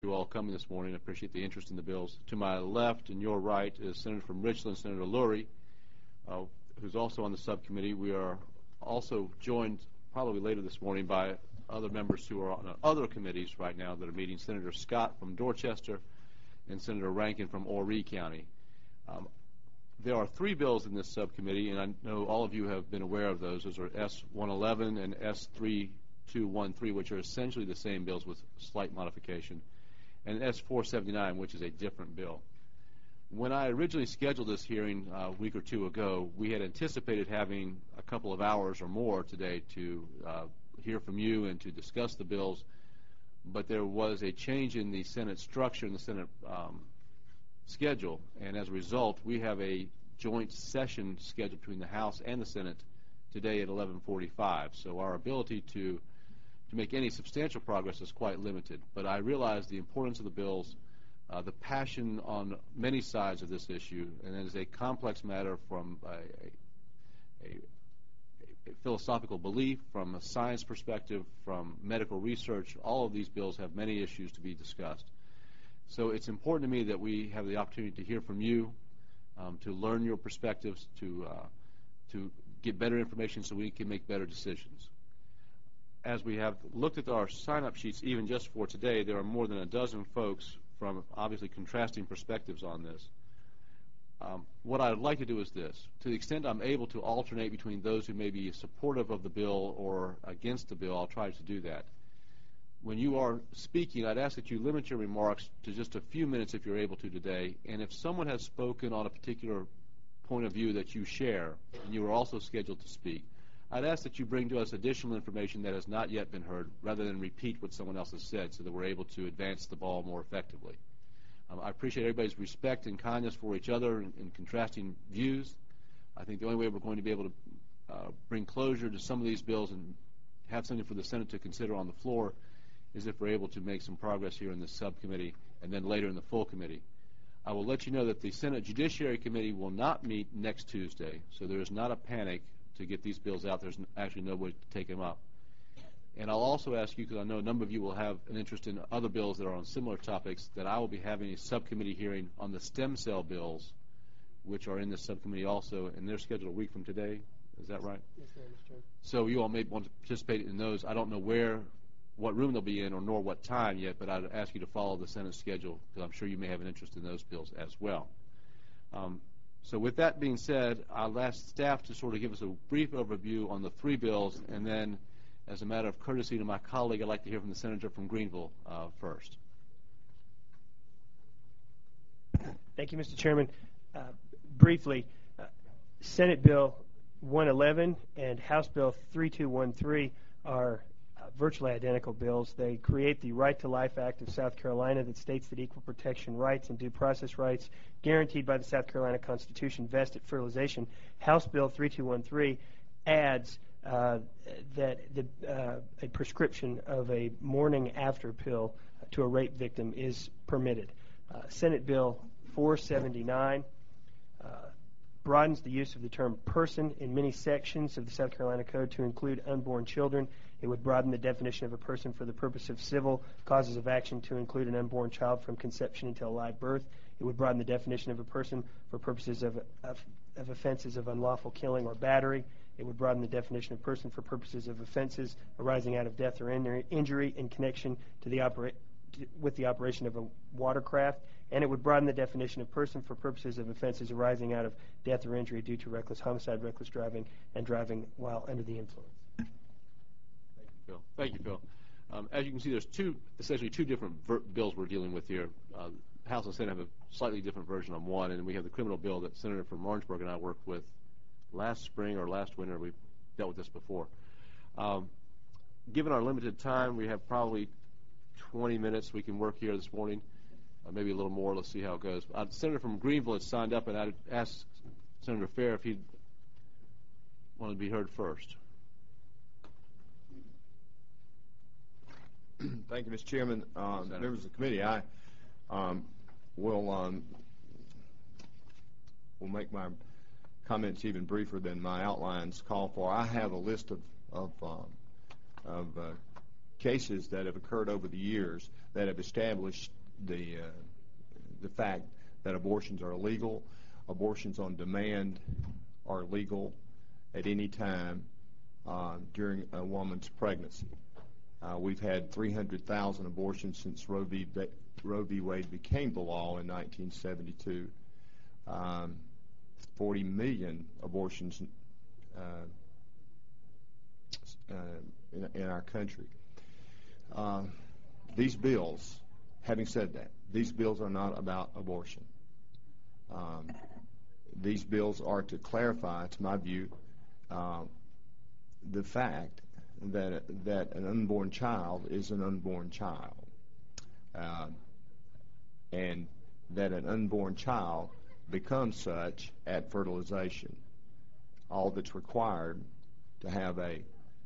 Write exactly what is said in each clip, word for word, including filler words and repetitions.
You all coming this morning. I appreciate the interest in the bills. To my left and your right is Senator from Richland, Senator Lurie, uh, who's also on the subcommittee. We are also joined probably later this morning by other members who are on other committees right now that are meeting, Senator Scott from Dorchester and Senator Rankin from Horry County. Um, there are three bills in this subcommittee, and I know all of you have been aware of those. Those are S one eleven and S three two one three, which are essentially the same bills with slight modification, and S four seventy-nine, which is a different bill. When I originally scheduled this hearing uh, a week or two ago, we had anticipated having a couple of hours or more today to uh, hear from you and to discuss the bills, but there was a change in the Senate structure and the Senate um, schedule, and as a result, we have a joint session scheduled between the House and the Senate today at eleven forty-five. So our ability to to make any substantial progress is quite limited. But I realize the importance of the bills, uh, the passion on many sides of this issue, and it is a complex matter from a, a, a philosophical belief, from a science perspective, from medical research. All of these bills have many issues to be discussed. So it's important to me that we have the opportunity to hear from you, um, to learn your perspectives, to, uh, to get better information so we can make better decisions. As we have looked at our sign-up sheets, even just for today, there are more than a dozen folks from obviously contrasting perspectives on this. Um, what I would like to do is this. To the extent I'm able to alternate between those who may be supportive of the bill or against the bill, I'll try to do that. When you are speaking, I'd ask that you limit your remarks to just a few minutes if you're able to today. And if someone has spoken on a particular point of view that you share, and you are also scheduled to speak, I'd ask that you bring to us additional information that has not yet been heard, rather than repeat what someone else has said, so that we're able to advance the ball more effectively. Um, I appreciate everybody's respect and kindness for each other in, in contrasting views. I think the only way we're going to be able to uh, bring closure to some of these bills and have something for the Senate to consider on the floor is if we're able to make some progress here in the subcommittee and then later in the full committee. I will let you know that the Senate Judiciary Committee will not meet next Tuesday, so there is not a panic to get these bills out. There's actually no way to take them up. And I'll also ask you, because I know a number of you will have an interest in other bills that are on similar topics, that I will be having a subcommittee hearing on the stem cell bills, which are in this subcommittee also, and they're scheduled a week from today. Is that right? Yes, sir, Mister Chairman. So you all may want to participate in those. I don't know where, what room they'll be in, or nor what time yet, but I'd ask you to follow the Senate schedule, because I'm sure you may have an interest in those bills as well. Um, So with that being said, I'll ask staff to sort of give us a brief overview on the three bills, and then, as a matter of courtesy to my colleague, I'd like to hear from the senator from Greenville uh, first. Thank you, Mister Chairman. Uh, briefly, uh, Senate Bill one eleven and House Bill three two one three are uh, virtually identical bills. They create the Right to Life Act of South Carolina that states that equal protection rights and due process rights guaranteed by the South Carolina Constitution vest at fertilization. House Bill three two one three adds uh, that the, uh, a prescription of a morning after pill to a rape victim is permitted. Uh, Senate Bill four seventy-nine uh, broadens the use of the term person in many sections of the South Carolina Code to include unborn children. It would broaden the definition of a person for the purpose of civil causes of action to include an unborn child from conception until live birth. It would broaden the definition of a person for purposes of, of, of offenses of unlawful killing or battery. It would broaden the definition of person for purposes of offenses arising out of death or in injury in connection to the opera to, with the operation of a watercraft. And it would broaden the definition of person for purposes of offenses arising out of death or injury due to reckless homicide, reckless driving, and driving while under the influence. Thank you, Phil. Thank you, Phil. Um, as you can see, there's two, essentially two different ver bills we're dealing with here. Uh, House and Senate have a slightly different version on one, and we have the criminal bill that Senator from Orangeburg and I worked with last spring or last winter. We've dealt with this before. Um, given our limited time, we have probably twenty minutes we can work here this morning. Uh, maybe a little more. Let's see how it goes. Uh, the senator from Greenville had signed up, and I'd asked Senator Fair if he'd wanted to be heard first. Thank you, Mister Chairman. Uh, members of the committee, I um, will um, will make my comments even briefer than my outlines call for. I have a list of of, um, of uh, cases that have occurred over the years that have established the uh, the fact that abortions are illegal. Abortions on demand are legal at any time uh, during a woman's pregnancy. Uh, we've had three hundred thousand abortions since Roe v. Roe v. Wade became the law in nineteen seventy-two. Um, forty million abortions uh, uh, in, in our country. Uh, these bills, having said that, these bills are not about abortion. Um, these bills are to clarify, to my view, uh, the fact that that an unborn child is an unborn child, uh, and that an unborn child becomes such at fertilization. All that's required to have a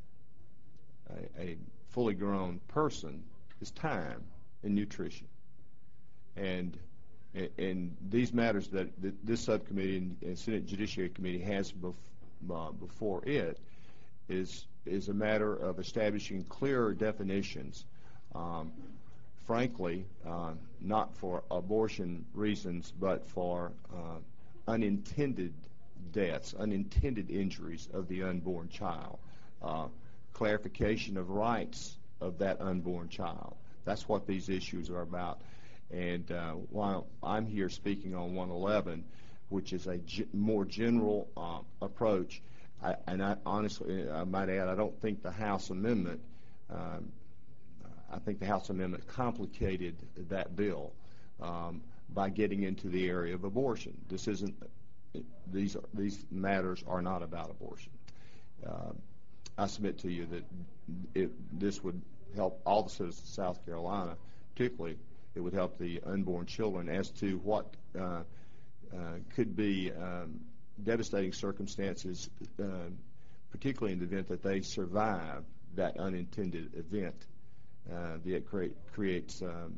a, a fully grown person is time and nutrition. And and these matters that this subcommittee and Senate Judiciary Committee has bef uh, before it is is a matter of establishing clearer definitions. Um, frankly, uh, not for abortion reasons, but for uh, unintended deaths, unintended injuries of the unborn child, uh, clarification of rights of that unborn child. That's what these issues are about. And uh, while I'm here speaking on one eleven, which is a g more general uh, approach, I, and I honestly, I might add, I don't think the House amendment, um, I think the House amendment complicated that bill um, by getting into the area of abortion. This isn't, these, these matters are not about abortion. Uh, I submit to you that it, this would help all the citizens of South Carolina, particularly it would help the unborn children as to what uh, uh, could be um, devastating circumstances, uh, particularly in the event that they survive that unintended event uh, that create, creates um,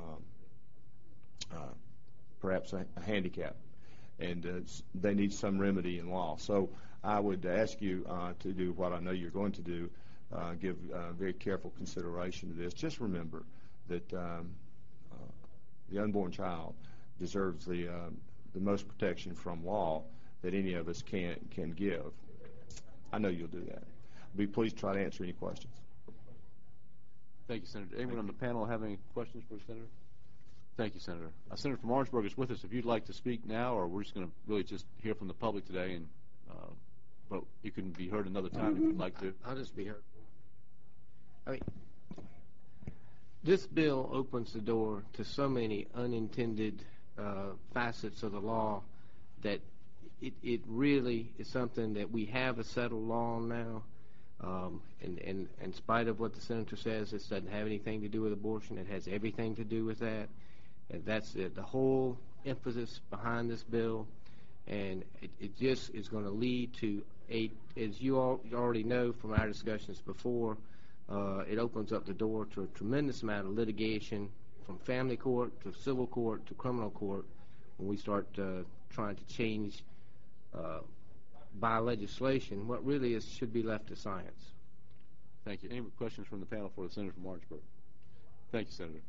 uh, uh, perhaps a, a handicap, and uh, they need some remedy in law. So I would ask you uh, to do what I know you're going to do, uh, give uh, very careful consideration to this. Just remember that um, uh, the unborn child deserves the, uh, the most protection from law that any of us can, can give. I know you'll do that. I'll be pleased to try to answer any questions. Thank you, Senator. Anyone on the panel have any questions for the Senator? Thank you, Senator. Uh, Senator from Orangeburg is with us. If you'd like to speak now, or we're just going to really just hear from the public today, and uh, but you can be heard another time if you'd like to. I'll just be heard. I mean, this bill opens the door to so many unintended uh, facets of the law that it, it really is something that we have a settled law on now. Um, and, and in spite of what the Senator says, this doesn't have anything to do with abortion. It has everything to do with that. And that's it, the whole emphasis behind this bill. And it, it just is going to lead to, a, as you all you already know from our discussions before, uh, it opens up the door to a tremendous amount of litigation from family court to civil court to criminal court when we start uh, trying to change uh, by legislation what really is should be left to science. Thank you. Any questions from the panel for the Senator from Orangeburg? Thank you, Senator.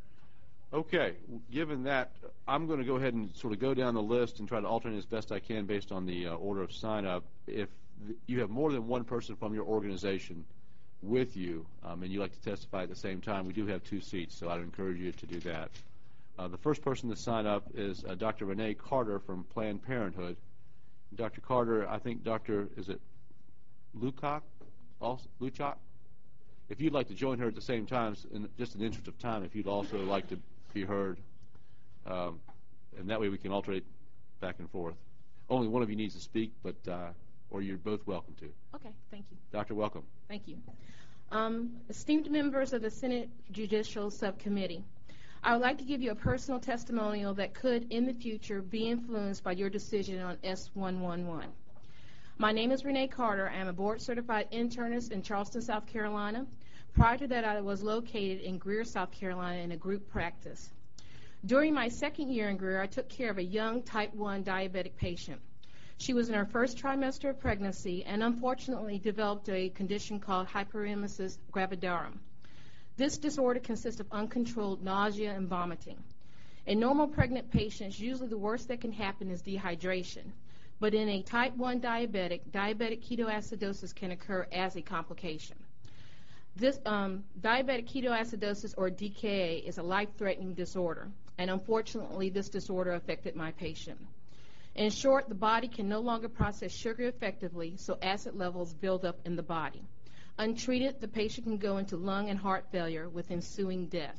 Okay, given that, I'm going to go ahead and sort of go down the list and try to alternate as best I can based on the uh, order of sign-up. If th you have more than one person from your organization with you um, and you'd like to testify at the same time, we do have two seats, so I'd encourage you to do that. Uh, the first person to sign up is uh, Doctor Renee Carter from Planned Parenthood. Doctor Carter, I think Doctor is it Luchak? Also, Luchak? If you'd like to join her at the same time, in just in the interest of time, if you'd also like to be heard, um, and that way we can alternate back and forth. Only one of you needs to speak, but uh, or you're both welcome to. Okay, thank you. Doctor, welcome. Thank you. Um, esteemed members of the Senate Judicial Subcommittee, I would like to give you a personal testimonial that could, in the future, be influenced by your decision on S one one one. My name is Renee Carter. I am a board-certified internist in Charleston, South Carolina. Prior to that, I was located in Greer, South Carolina, in a group practice. During my second year in Greer, I took care of a young type one diabetic patient. She was in her first trimester of pregnancy and unfortunately developed a condition called hyperemesis gravidarum. This disorder consists of uncontrolled nausea and vomiting. In normal pregnant patients, usually the worst that can happen is dehydration. But in a type one diabetic, diabetic ketoacidosis can occur as a complication. This um, diabetic ketoacidosis, or D K A, is a life-threatening disorder, and unfortunately this disorder affected my patient. In short, the body can no longer process sugar effectively, so acid levels build up in the body. Untreated, the patient can go into lung and heart failure with ensuing death.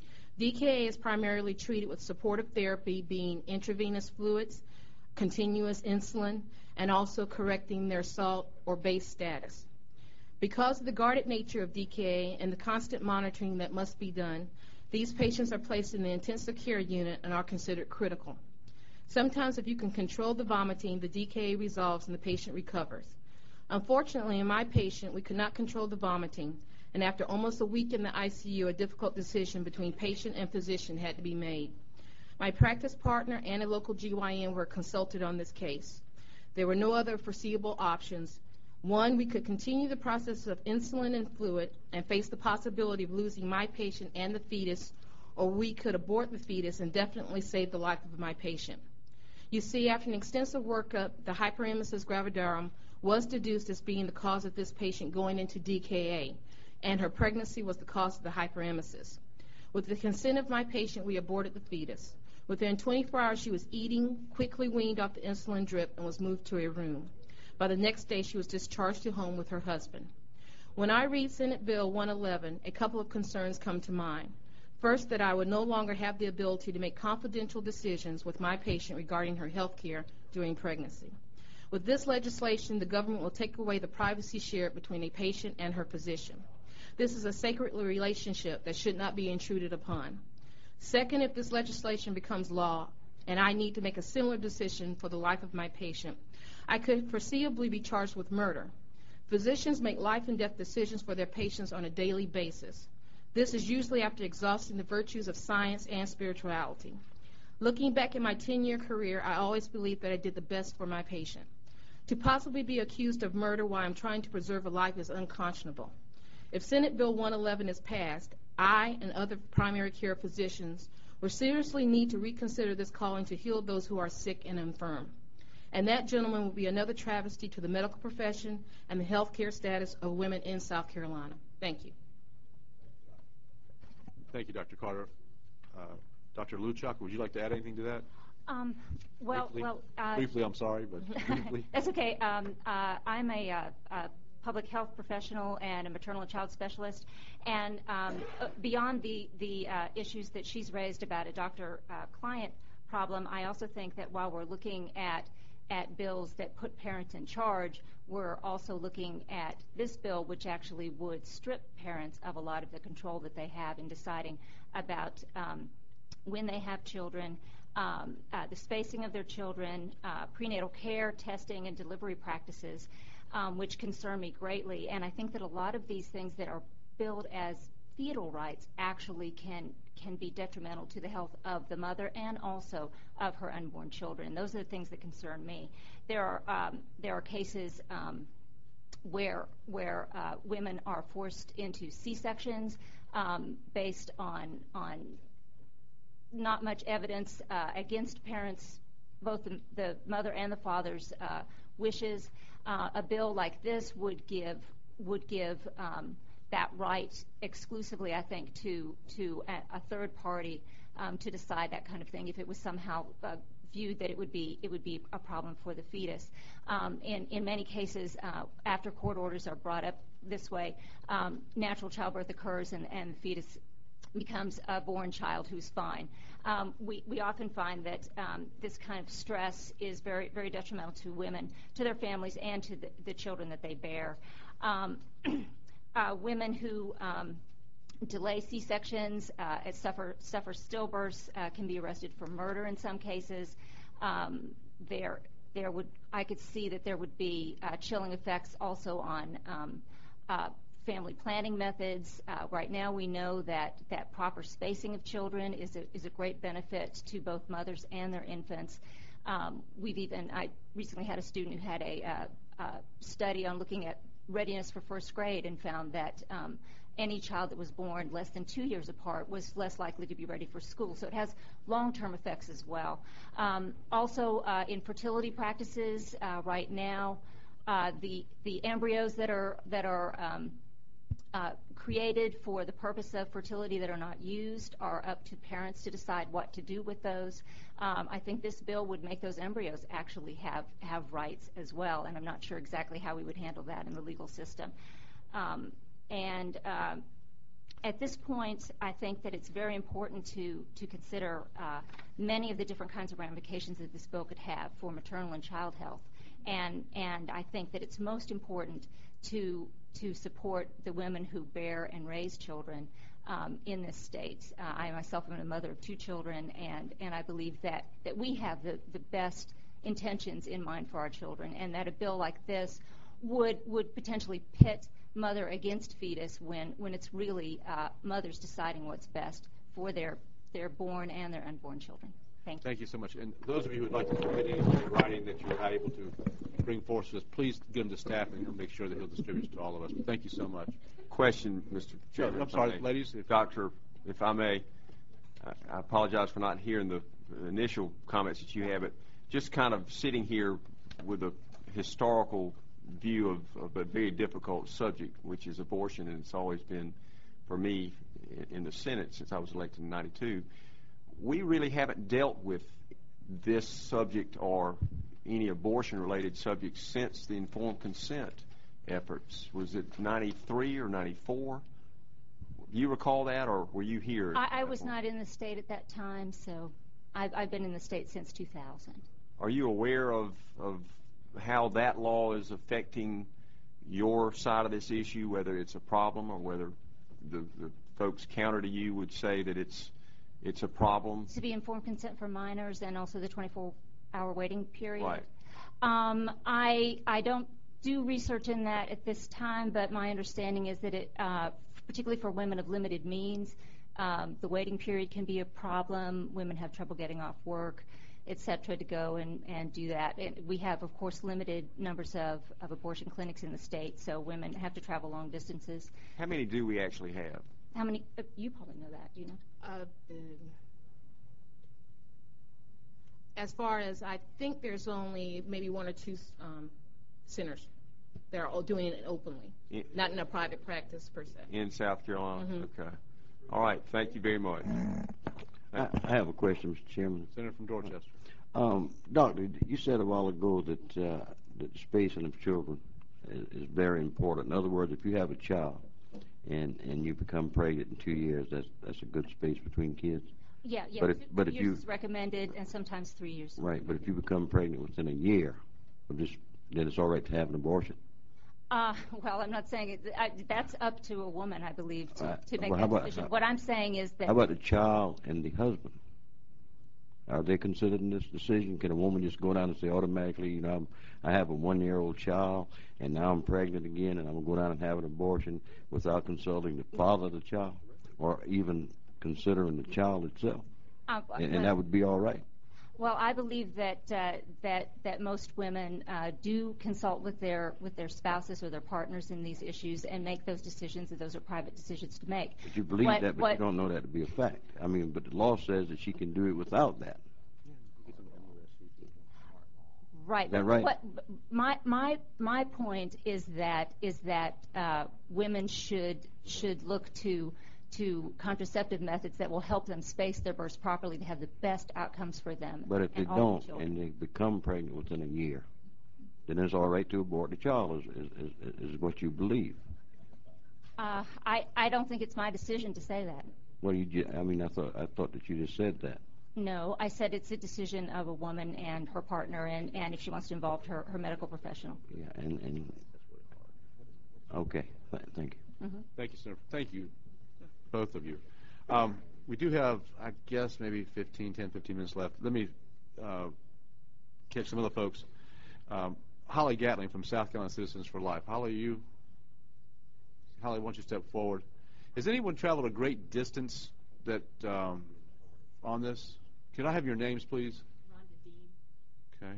D K A is primarily treated with supportive therapy, being intravenous fluids, continuous insulin, and also correcting their salt or base status. Because of the guarded nature of D K A and the constant monitoring that must be done, these patients are placed in the intensive care unit and are considered critical. Sometimes if you can control the vomiting, the D K A resolves and the patient recovers. Unfortunately, in my patient, we could not control the vomiting, and after almost a week in the I C U, a difficult decision between patient and physician had to be made. My practice partner and a local G Y N were consulted on this case. There were no other foreseeable options. One, we could continue the process of insulin and fluid and face the possibility of losing my patient and the fetus, or we could abort the fetus and definitely save the life of my patient. You see, after an extensive workup, the hyperemesis gravidarum was deduced as being the cause of this patient going into D K A, and her pregnancy was the cause of the hyperemesis. With the consent of my patient, we aborted the fetus. Within twenty-four hours, she was eating, quickly weaned off the insulin drip, and was moved to a room. By the next day, she was discharged to home with her husband. When I read Senate Bill one eleven, a couple of concerns come to mind. First, that I would no longer have the ability to make confidential decisions with my patient regarding her health care during pregnancy. With this legislation, the government will take away the privacy shared between a patient and her physician. This is a sacred relationship that should not be intruded upon. Second, if this legislation becomes law and I need to make a similar decision for the life of my patient, I could foreseeably be charged with murder. Physicians make life and death decisions for their patients on a daily basis. This is usually after exhausting the virtues of science and spirituality. Looking back at my ten-year career, I always believed that I did the best for my patient. To possibly be accused of murder while I'm trying to preserve a life is unconscionable. If Senate Bill one eleven is passed, I and other primary care physicians will seriously need to reconsider this calling to heal those who are sick and infirm. And that, gentlemen, will be another travesty to the medical profession and the health care status of women in South Carolina. Thank you. Thank you, Doctor Carter. Uh, Doctor Luchak, would you like to add anything to that? Um, well, briefly, well, uh, briefly, I'm sorry, but briefly. That's okay. Um, uh, I'm a, uh, a public health professional and a maternal and child specialist, and um, uh, beyond the the uh, issues that she's raised about a doctor-client uh, problem, I also think that while we're looking at at bills that put parents in charge, we're also looking at this bill, which actually would strip parents of a lot of the control that they have in deciding about um, when they have children, um, uh, the spacing of their children, uh, prenatal care, testing, and delivery practices, um, which concern me greatly. And I think that a lot of these things that are billed as fetal rights actually can can be detrimental to the health of the mother and also of her unborn children. Those are the things that concern me. There are um, there are cases um, where where uh, women are forced into C-sections um, based on on not much evidence uh, against parents, both the, the mother and the father's uh, wishes. Uh, a bill like this would give would give um, that right exclusively, I think, to to a, a third party um, to decide that kind of thing. If it was somehow uh, viewed that it would be it would be a problem for the fetus. Um, in in many cases, uh, after court orders are brought up this way, um, natural childbirth occurs and, and the fetus becomes a born child who's fine. Um, we, we often find that um, this kind of stress is very, very detrimental to women, to their families, and to the, the children that they bear. Um, uh, women who um, delay C-sections, uh, and suffer, suffer stillbirths, uh, can be arrested for murder in some cases. Um, there, there would, I could see that there would be uh, chilling effects also on um, uh, family planning methods. Uh, right now we know that, that proper spacing of children is a, is a great benefit to both mothers and their infants. Um, we've even, I recently had a student who had a, uh, uh, study on looking at readiness for first grade and found that um, any child that was born less than two years apart was less likely to be ready for school. So it has long-term effects as well. Um, also, uh, in fertility practices uh, right now, uh, the the embryos that are that are um, uh, created for the purpose of fertility that are not used are up to parents to decide what to do with those. Um, I think this bill would make those embryos actually have have rights as well, and I'm not sure exactly how we would handle that in the legal system. Um, And um, at this point, I think that it's very important to, to consider uh, many of the different kinds of ramifications that this bill could have for maternal and child health. And, and I think that it's most important to, to support the women who bear and raise children um, in this state. Uh, I myself am a mother of two children, and, and I believe that, that we have the, the best intentions in mind for our children, and that a bill like this would, would potentially pit mother against fetus when, when it's really uh, mothers deciding what's best for their, their born and their unborn children. Thank you. Thank you so much. And those of you who would like to submit anything in writing that you're not able to bring forth to us, please give them to staff, and he'll make sure that he'll distribute it to all of us. But thank you so much. Question, Mister Sure. Chairman. I'm if I sorry, may. ladies. If, Doctor, if I may, I, I apologize for not hearing the initial comments that you had, but just kind of sitting here with a historical view of, of a very difficult subject, which is abortion, and it's always been, for me, in, in the Senate since I was elected in ninety-two, we really haven't dealt with this subject or any abortion-related subject since the informed consent efforts. Was it ninety-three or ninety-four? Do you recall that, or were you here? I, I was not in the state at that time, so I've, I've been in the state since two thousand. Are you aware of, of how that law is affecting your side of this issue, whether it's a problem or whether the, the folks counter to you would say that it's it's a problem? To be informed consent for minors and also the twenty-four hour waiting period. Right. Um, I I don't do research in that at this time, but my understanding is that it, uh, particularly for women of limited means, um, the waiting period can be a problem. Women have trouble getting off work, et cetera, to go and, and do that. And we have, of course, limited numbers of, of abortion clinics in the state, so women have to travel long distances. How many do we actually have? How many? Uh, you probably know that. Do you know? Uh, um, as far as I think there's only maybe one or two um, centers that are all doing it openly, In, not in a private practice per se. in South Carolina? Mm-hmm. Okay. All right. Thank you very much. I, I have a question, Mister Chairman. Senator from Dorchester. Um, Doctor, you said a while ago that, uh, that the spacing of children is, is very important. In other words, if you have a child and, and you become pregnant in two years, that's that's a good space between kids. Yeah, yeah. But if- two but if years you- is recommended, and sometimes three years. Right, but if you become pregnant within a year, of just, then it's all right to have an abortion. Uh, well, I'm not saying it. I, that's up to a woman, I believe, to, Uh, to make well, how that about- decision. how- What I'm saying is that How about the child and the husband? Are they considered in this decision? Can a woman just go down and say automatically, you know, I'm, I have a one-year-old child, and now I'm pregnant again, and I'm going to go down and have an abortion without consulting the father of the child, or even considering the child itself? uh, And, well, and that would be all right. well, I believe that uh, that that most women uh, do consult with their with their spouses or their partners in these issues and make those decisions, and those are private decisions to make. But you believe What- that, but what- you don't know that to be a fact. I mean, but the law says that she can do it without that. Right. Is that but right? What, my my my point is that is that uh, women should should look to to contraceptive methods that will help them space their births properly to have the best outcomes for them. But if they and all don't, their children. and they become pregnant within a year, then it's all right to abort the child, is, is, is, is what you believe. Uh, I I don't think it's my decision to say that. Well, you, ju- I mean, I thought I thought that you just said that. No, I said it's a decision of a woman and her partner, and, and if she wants to involve her, her medical professional. Yeah, and, and okay, th- thank you. Mm-hmm. Thank you, Senator. Thank you, both of you. Um, we do have, I guess, maybe fifteen, ten, fifteen minutes left. Let me uh, catch some other folks. Um, Holly Gatling from South Carolina Citizens for Life. Holly, you, Holly, why don't you step forward? Has anyone traveled a great distance that um, on this? Could I have your names, please? Rhonda Dean. Okay.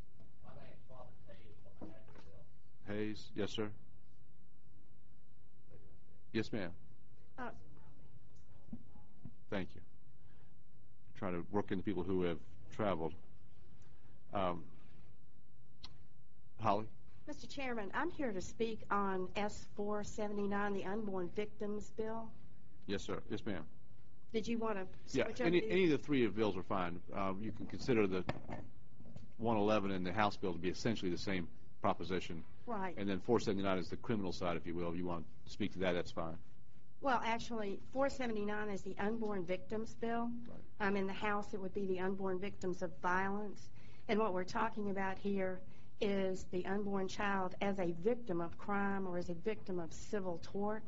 My name is Robert Hayes from Andrewville. Hayes, yes, sir. Yes, ma'am. Uh, Thank you. Try to work in the people who have traveled. Um, Holly? Mister Chairman, I'm here to speak on S four seventy-nine, the Unborn Victims Bill. Yes, sir. Yes, ma'am. Did you want to Yeah, switch over any, to any of the three of bills are fine. Uh, you can consider the one eleven and the House bill to be essentially the same proposition. Right. And then four seventy-nine is the criminal side, if you will. If you want to speak to that, that's fine. Well, actually, four seventy-nine is the Unborn Victims Bill. Right. Um, in the House, it would be the Unborn Victims of Violence. And what we're talking about here is the unborn child as a victim of crime or as a victim of civil tort.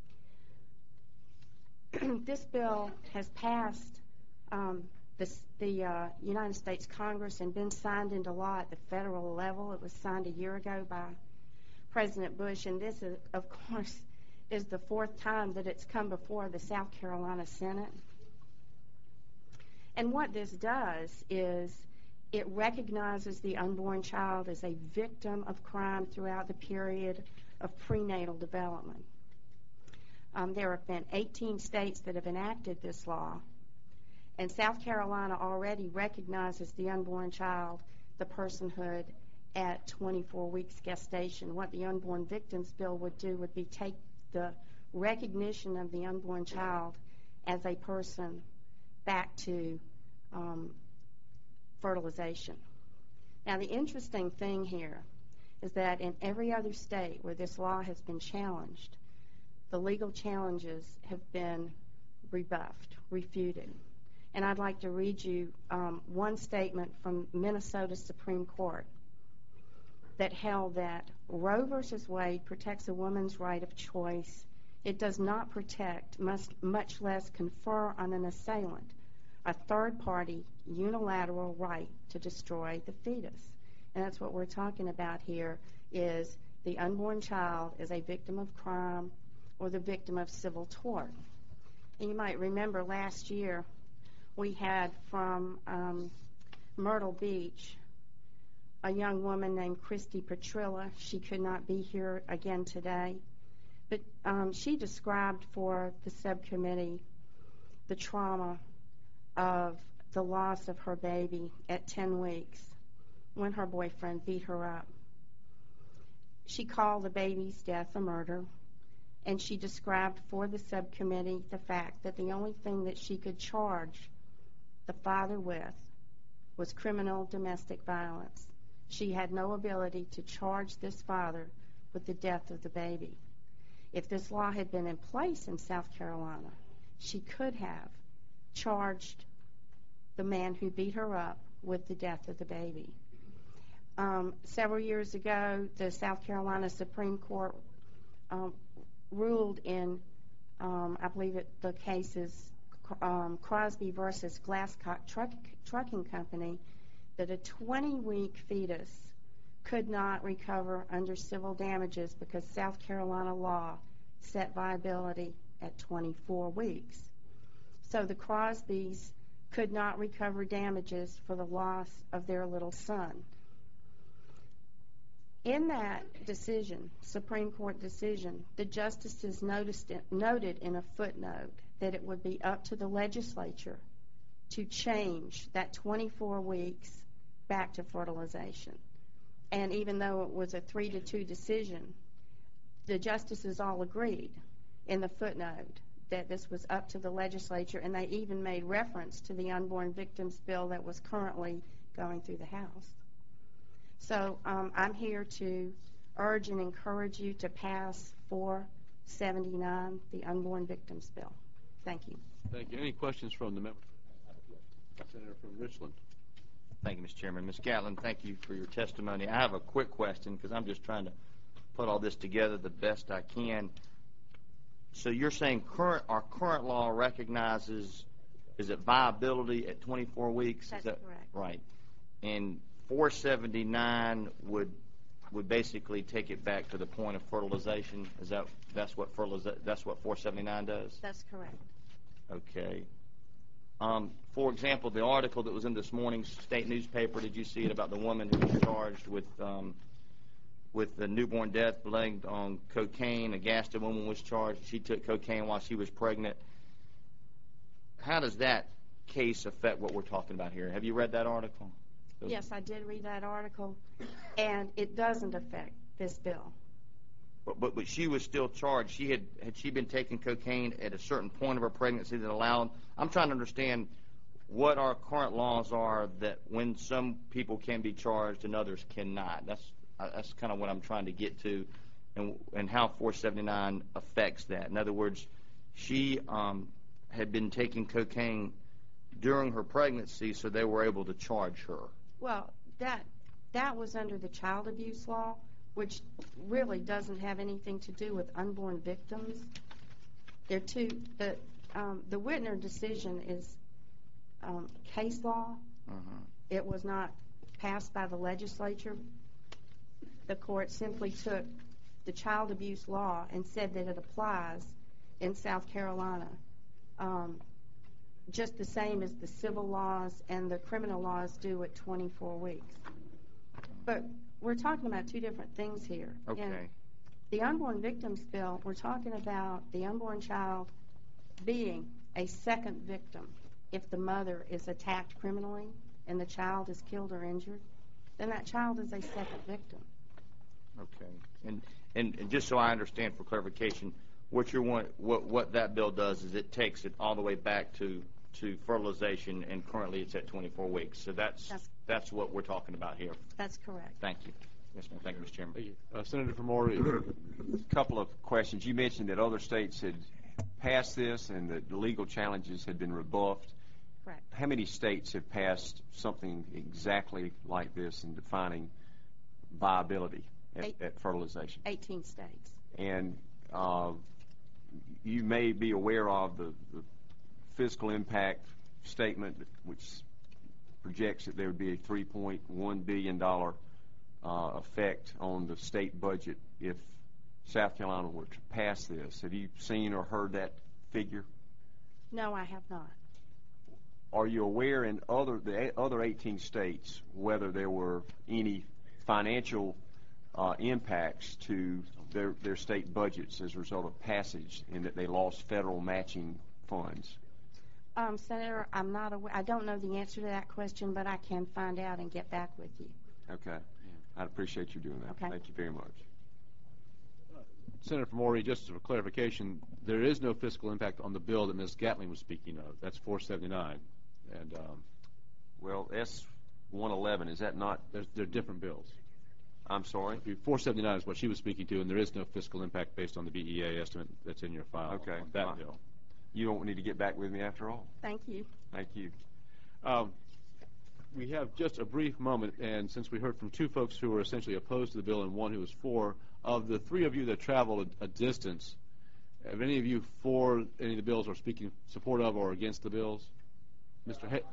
This bill has passed um, this, the uh, United States Congress and been signed into law at the federal level. It was signed a year ago by President Bush, and this, is, of course, is the fourth time that it's come before the South Carolina Senate. And what this does is it recognizes the unborn child as a victim of crime throughout the period of prenatal development. Um, there have been eighteen states that have enacted this law, and South Carolina already recognizes the unborn child, the personhood, at twenty-four weeks gestation. What the Unborn Victims Bill would do would be take the recognition of the unborn child as a person back to um, fertilization. Now, the interesting thing here is that in every other state where this law has been challenged, the legal challenges have been rebuffed, refuted. And I'd like to read you um, one statement from Minnesota Supreme Court that held that Roe versus Wade protects a woman's right of choice. It does not protect, must, much less confer on an assailant, a third-party unilateral right to destroy the fetus. And that's what we're talking about here, is the unborn child is a victim of crime or the victim of civil tort. And you might remember last year we had from um, Myrtle Beach a young woman named Christy Petrilla. She could not be here again today. But um, she described for the subcommittee the trauma of the loss of her baby at ten weeks when her boyfriend beat her up. She called the baby's death a murder, and she described for the subcommittee the fact that the only thing that she could charge the father with was criminal domestic violence. She had no ability to charge this father with the death of the baby. If this law had been in place in South Carolina, she could have charged the man who beat her up with the death of the baby. Um, several years ago, the South Carolina Supreme Court um, ruled in, um, I believe it, the case is um, Crosby versus Glasscock Truck, Trucking Company, that a twenty-week fetus could not recover under civil damages because South Carolina law set viability at twenty-four weeks. So the Crosbys could not recover damages for the loss of their little son. In that decision, Supreme Court decision, the justices noticed it, noted in a footnote that it would be up to the legislature to change that twenty-four weeks back to fertilization. And even though it was a three to two decision, the justices all agreed in the footnote that this was up to the legislature, and they even made reference to the Unborn Victims Bill that was currently going through the House. So um, I'm here to urge and encourage you to pass four seventy-nine, the Unborn Victims Bill. Thank you. Thank you. Any questions from the members? Senator from Richland. Thank you, Mister Chairman. Miz Gatlin, thank you for your testimony. I have a quick question because I'm just trying to put all this together the best I can. So you're saying current our current law recognizes, is it viability at twenty-four weeks? That's is that correct. Right. And four seventy-nine would would basically take it back to the point of fertilization. Is that that's what fertiliza- that's what four seventy-nine does? That's correct. Okay. Um, for example, the article that was in this morning's state newspaper, did you see it about the woman who was charged with um, with the newborn death blamed on cocaine. A Gaston woman was charged. She took cocaine while she was pregnant. How does that case affect what we're talking about here? Have you read that article? Yes, I did read that article, and it doesn't affect this bill. But, but but she was still charged. She had had she been taking cocaine at a certain point of her pregnancy that allowed. I'm trying to understand what our current laws are that when some people can be charged and others cannot. That's uh, that's kind of what I'm trying to get to, and and how four seventy-nine affects that. In other words, she um, had been taking cocaine during her pregnancy, so they were able to charge her. Well, that that was under the child abuse law, which really doesn't have anything to do with unborn victims. They're two. The um, the Whitner decision is um, case law. Uh-huh. It was not passed by the legislature. The court simply took the child abuse law and said that it applies in South Carolina, um, just the same as the civil laws and the criminal laws do at twenty-four weeks. But we're talking about two different things here. Okay. In the Unborn Victims Bill, we're talking about the unborn child being a second victim. If the mother is attacked criminally and the child is killed or injured, then that child is a second victim. Okay. And and, and just so I understand for clarification, what you want, what what that bill does is it takes it all the way back to to fertilization, and currently it's at twenty-four weeks. So that's That's- that's what we're talking about here. That's correct. Thank you. Yes, ma'am. Thank you, Mister Chairman. Thank you. Uh, Senator from Maury. A couple of questions. You mentioned that other states had passed this and that the legal challenges had been rebuffed. Correct. How many states have passed something exactly like this in defining viability at, Eight. at fertilization? eighteen states. And uh, you may be aware of the, the fiscal impact statement, which projects that there would be a three point one billion dollars uh, effect on the state budget if South Carolina were to pass this. Have you seen or heard that figure? No, I have not. Are you aware in other the other eighteen states whether there were any financial uh, impacts to their their state budgets as a result of passage, in that they lost federal matching funds? Um, Senator, I'm not aware. I don't know the answer to that question, but I can find out and get back with you. Okay. I'd appreciate you doing that. Okay. Thank you very much. Senator from Maury, just for clarification, there is no fiscal impact on the bill that Miz Gatling was speaking of. That's four seventy-nine. And um, Well, S one eleven, is that not? there's, they're different bills. I'm sorry? four seventy-nine is what she was speaking to, and there is no fiscal impact based on the B E A estimate that's in your file. Okay. On that Fine. bill. You don't need to get back with me after all. Thank you. Thank you. Um, we have just a brief moment, and since we heard from two folks who were essentially opposed to the bill and one who was for, of the three of you that traveled a, a distance, have any of you for any of the bills or speaking support of or against the bills? Mister Hay-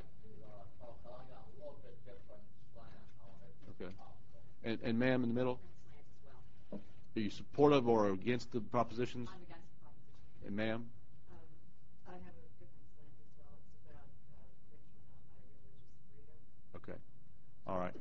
Okay. And, and ma'am in the middle? Are you supportive or against the propositions? I'm against the proposition. And ma'am? Um, I have a different slant as well. It's about uh, infringement on my religious freedom. Okay. All right.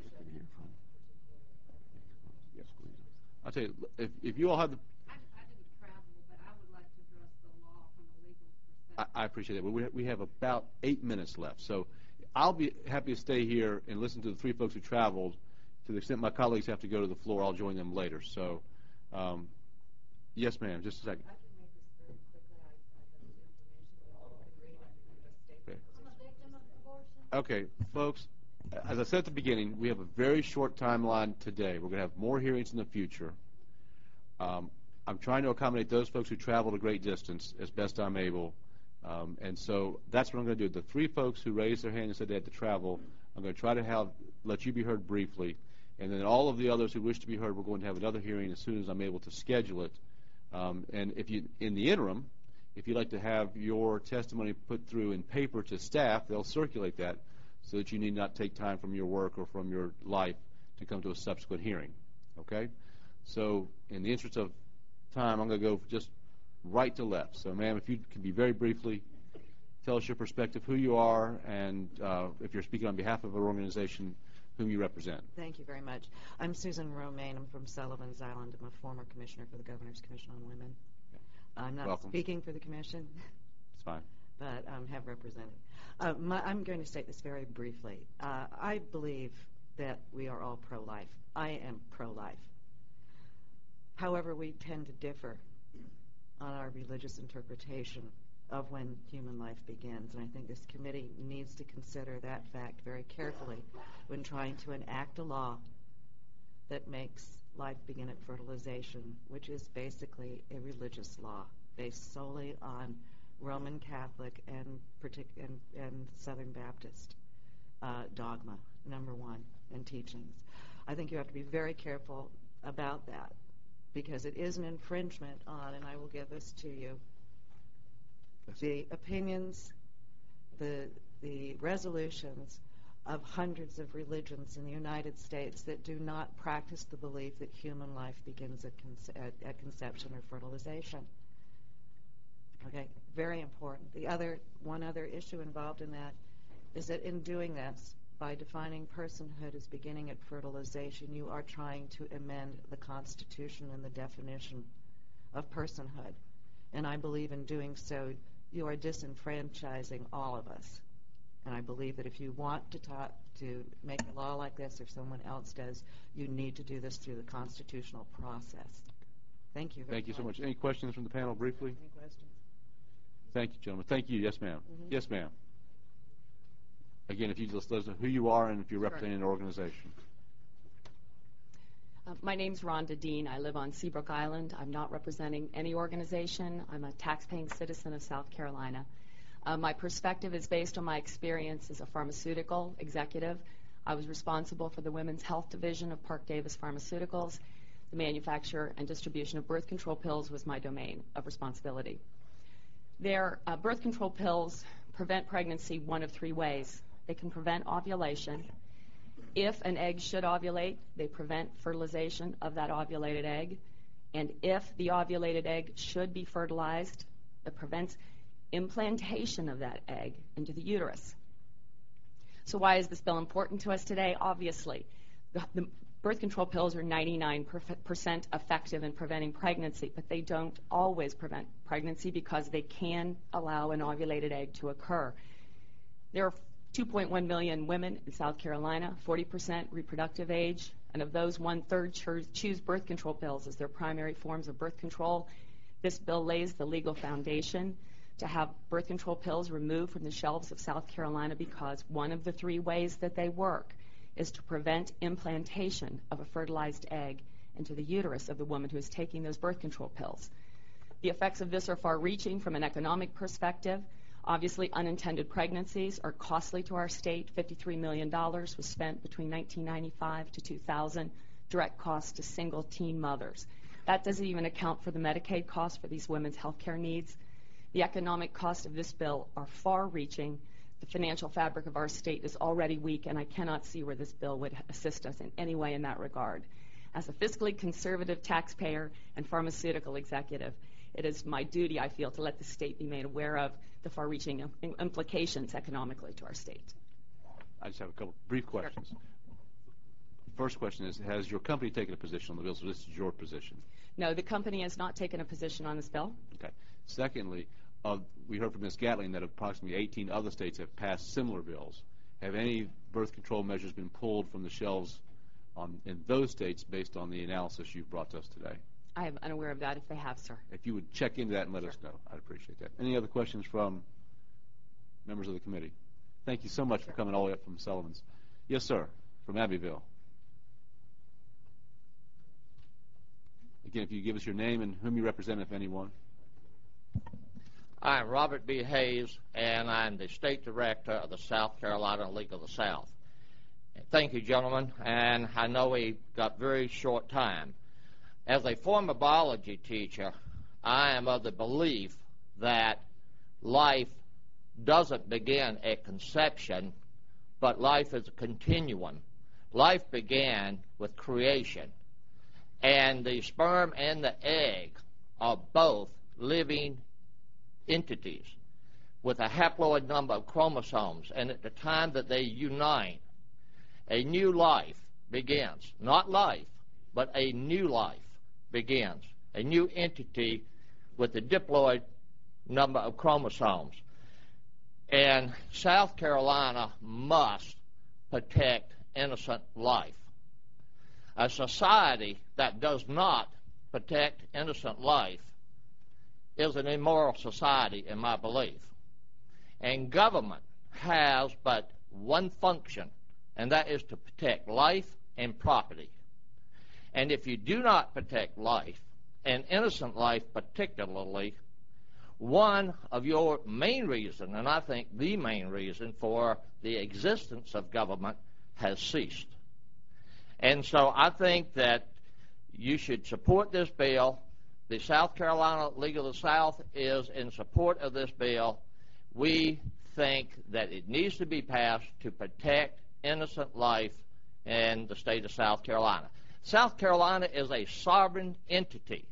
Yes, please. I'll tell you, if, if you all have the, I, I didn't travel, but I would like to address the law from a legal I, perspective. I appreciate it, but we, we have about eight minutes left. So I'll be happy to stay here and listen to the three folks who traveled. To the extent my colleagues have to go to the floor, I'll join them later. So, um, yes, ma'am, just a second. I can make this very quickly. I, I have the information. Okay. I'm a victim of abortion. Okay, folks, as I said at the beginning, we have a very short timeline today. We're going to have more hearings in the future. Um, I'm trying to accommodate those folks who traveled a great distance as best I'm able. Um, and so that's what I'm going to do. The three folks who raised their hand and said they had to travel, I'm going to try to have let you be heard briefly. And then all of the others who wish to be heard, we're going to have another hearing as soon as I'm able to schedule it. Um, and if you, in the interim, if you'd like to have your testimony put through in paper to staff, they'll circulate that so that you need not take time from your work or from your life to come to a subsequent hearing. Okay? So in the interest of time, I'm going to go just right to left. So, ma'am, if you could be very briefly, tell us your perspective, who you are, and uh, if you're speaking on behalf of an organization, whom you represent. Thank you very much. I'm Susan Romaine. I'm from Sullivan's Island. I'm a former commissioner for the Governor's Commission on Women. I'm not Welcome. speaking for the commission. It's fine. But um, have represented. Uh, my, I'm going to state this very briefly. Uh, I believe that we are all pro-life. I am pro-life. However, we tend to differ on our religious interpretation of when human life begins, and I think this committee needs to consider that fact very carefully when trying to enact a law that makes life begin at fertilization, which is basically a religious law based solely on Roman Catholic and, partic- and, and Southern Baptist uh, dogma, number one, and teachings. I think you have to be very careful about that because it is an infringement on, and I will give this to you, the opinions, the, the resolutions of hundreds of religions in the United States that do not practice the belief that human life begins at, conce- at, at conception or fertilization. Okay, very important. The other, one other issue involved in that is that in doing this, by defining personhood as beginning at fertilization, you are trying to amend the Constitution and the definition of personhood. And I believe in doing so, you are disenfranchising all of us. And I believe that if you want to talk, to make a law like this, or someone else does, you need to do this through the constitutional process. Thank you very Thank you much. so much. Any questions from the panel briefly? Any questions? Thank you, gentlemen. Thank you. Yes, ma'am. Mhm. Yes, ma'am. Again, if you just let us know who you are and if you're representing an organization. Uh, my name's Rhonda Dean. I live on Seabrook Island. I'm not representing any organization. I'm a tax-paying citizen of South Carolina. Uh, my perspective is based on my experience as a pharmaceutical executive. I was responsible for the Women's Health Division of Parke-Davis Pharmaceuticals. The manufacture and distribution of birth control pills was my domain of responsibility. Their uh, birth control pills prevent pregnancy one of three ways. They can prevent ovulation. If an egg should ovulate, they prevent fertilization of that ovulated egg. And if the ovulated egg should be fertilized, it prevents implantation of that egg into the uterus. So why is this bill important to us today? Obviously, the, the birth control pills are ninety-nine percent effective in preventing pregnancy, but they don't always prevent pregnancy because they can allow an ovulated egg to occur. There are two point one million women in South Carolina, forty percent reproductive age, and of those, one-third choose birth control pills as their primary forms of birth control. This bill lays the legal foundation to have birth control pills removed from the shelves of South Carolina because one of the three ways that they work is to prevent implantation of a fertilized egg into the uterus of the woman who is taking those birth control pills. The effects of this are far-reaching from an economic perspective. Obviously, unintended pregnancies are costly to our state. fifty-three million dollars was spent between nineteen ninety-five to two thousand, direct costs to single teen mothers. That doesn't even account for the Medicaid costs for these women's health care needs. The economic costs of this bill are far-reaching. The financial fabric of our state is already weak, and I cannot see where this bill would assist us in any way in that regard. As a fiscally conservative taxpayer and pharmaceutical executive, it is my duty, I feel, to let the state be made aware of the far-reaching implications economically to our state. I just have a couple brief questions. Sure. First question is, has your company taken a position on the bill, so this is your position? No, the company has not taken a position on this bill. Okay. Secondly, uh, we heard from Miz Gatling that approximately eighteen other states have passed similar bills. Have any birth control measures been pulled from the shelves on, in those states based on the analysis you've brought to us today? I am unaware of that if they have, sir. If you would check into that and let sure. us know, I'd appreciate that. Any other questions from members of the committee? Thank you so much sure. for coming all the way up from Sullivan's. Yes, sir, from Abbeville. Again, if you give us your name and whom you represent, if anyone. I'm Robert B. Hayes, and I'm the State Director of the South Carolina League of the South. Thank you, gentlemen, and I know we got very short time. As a former biology teacher, I am of the belief that life doesn't begin at conception, but life is a continuum. Life began with creation, and the sperm and the egg are both living entities with a haploid number of chromosomes, and at the time that they unite a new life begins. Not life, but a new life begins. A new entity with a diploid number of chromosomes. And South Carolina must protect innocent life. A society that does not protect innocent life is an immoral society, in my belief. And government has but one function, and that is to protect life and property. And if you do not protect life, and innocent life particularly, one of your main reasons, and I think the main reason for the existence of government, has ceased. And so I think that you should support this bill. The South Carolina League of the South is in support of this bill. We think that it needs to be passed to protect innocent life in the state of South Carolina. South Carolina is a sovereign entity.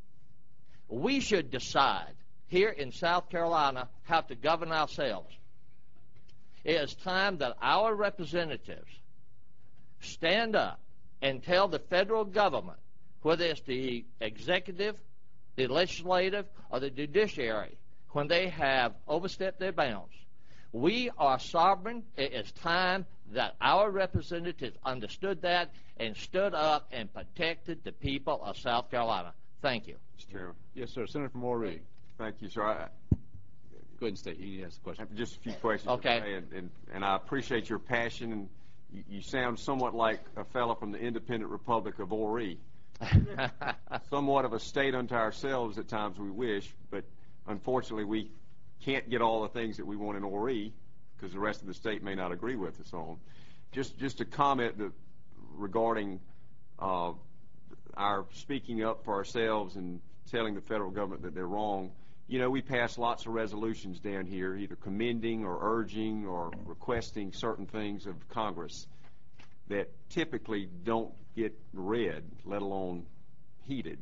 We should decide here in South Carolina how to govern ourselves. It is time that our representatives stand up and tell the federal government, whether it's the executive, the legislative, or the judiciary, when they have overstepped their bounds. We are sovereign. It is time that our representatives understood that and stood up and protected the people of South Carolina. Thank you. Mister Chairman. Yes, sir. Senator from Moree. Thank you, sir. I, Go ahead and state. You can ask the question. Just a few questions. Okay. And, and, and I appreciate your passion. And you, you sound somewhat like a fellow from the Independent Republic of Moree. Somewhat of a state unto ourselves at times we wish, but unfortunately we can't get all the things that we want in Moree because the rest of the state may not agree with us on. Just just a comment that regarding uh, our speaking up for ourselves and telling the federal government that they're wrong. You know, we pass lots of resolutions down here, either commending or urging or requesting certain things of Congress that typically don't get read, let alone heeded.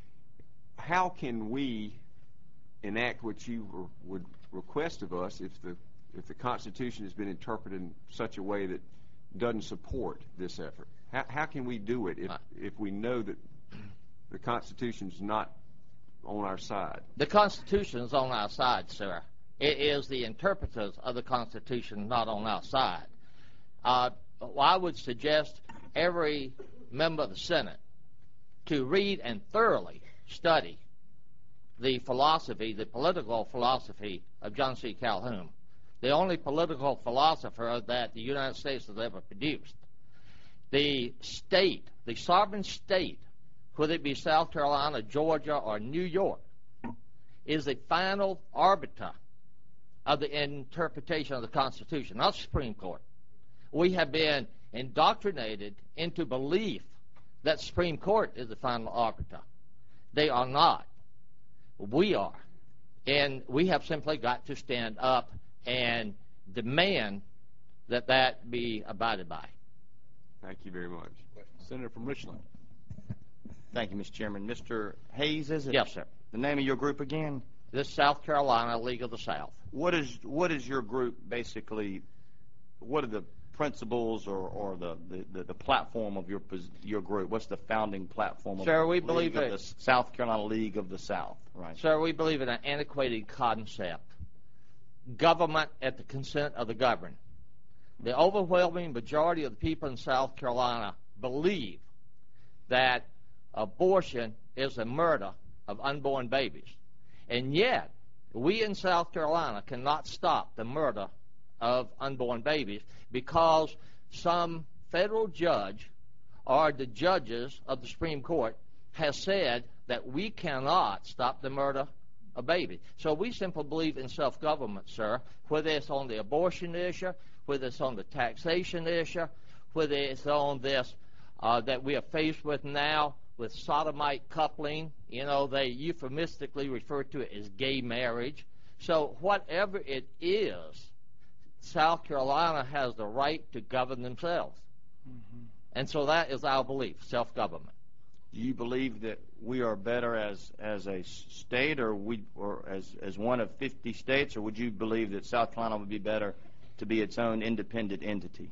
How can we enact what you re- would request of us if the if the Constitution has been interpreted in such a way that doesn't support this effort? How, how can we do it if if we know that the Constitution's not on our side? The Constitution is on our side, sir. It is the interpreters of the Constitution not on our side. Uh, well, I would suggest every member of the Senate to read and thoroughly study the philosophy, the political philosophy of John C. Calhoun, the only political philosopher that the United States has ever produced. The state, the sovereign state, whether it be South Carolina, Georgia, or New York, is the final arbiter of the interpretation of the Constitution, not the Supreme Court. We have been indoctrinated into belief that Supreme Court is the final arbiter. They are not. We are. And we have simply got to stand up and demand that that be abided by. Thank you very much. Senator from Richland. Thank you, Mister Chairman. Mister Hayes, is it? Yes, sir. The name of your group again? The South Carolina League of the South. What is what is your group basically? What are the principles or, or the, the, the platform of your your group? What's the founding platform of Sir, we the believe League of it- the South Carolina League of the South? Right. Sir, we believe in an antiquated concept. Government at the consent of the governed. The overwhelming majority of the people in South Carolina believe that abortion is a murder of unborn babies. And yet, we in South Carolina cannot stop the murder of unborn babies because some federal judge or the judges of the Supreme Court has said that we cannot stop the murder of babies. So we simply believe in self-government, sir, whether it's on the abortion issue, whether it's on the taxation issue, whether it's on this uh, that we are faced with now with sodomite coupling. You know, they euphemistically refer to it as gay marriage. So whatever it is, South Carolina has the right to govern themselves. Mm-hmm. And so that is our belief, self-government. Do you believe that we are better as as a state, or we or as as one of fifty states, or would you believe that South Carolina would be better to be its own independent entity?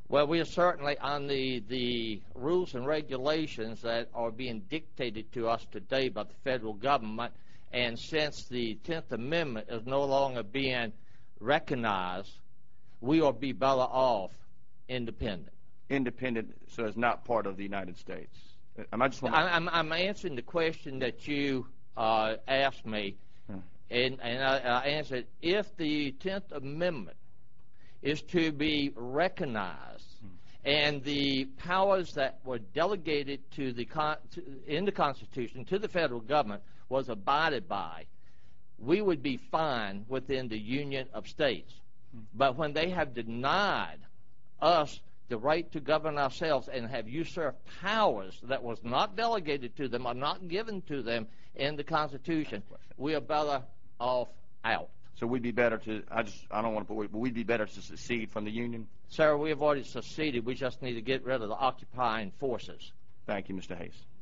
Well, we are certainly on the, the rules and regulations that are being dictated to us today by the federal government, and since the tenth Amendment is no longer being recognized, we will be better off independent. Independent, so it's not part of the United States. Am I just want I, I'm, I'm answering the question that you uh, asked me, Hmm. and, and I, I answered, if the tenth Amendment is to be recognized, Hmm. and the powers that were delegated to the con- to, in the Constitution to the federal government was abided by, we would be fine within the Union of States. Hmm. But when they have denied us the right to govern ourselves and have usurped powers that was not delegated to them or not given to them in the Constitution, we are better off out. So we'd be better to, I just, I don't want to put, but we'd be better to secede from the Union? Sir, we have already seceded. We just need to get rid of the occupying forces. Thank you, Mister Hayes.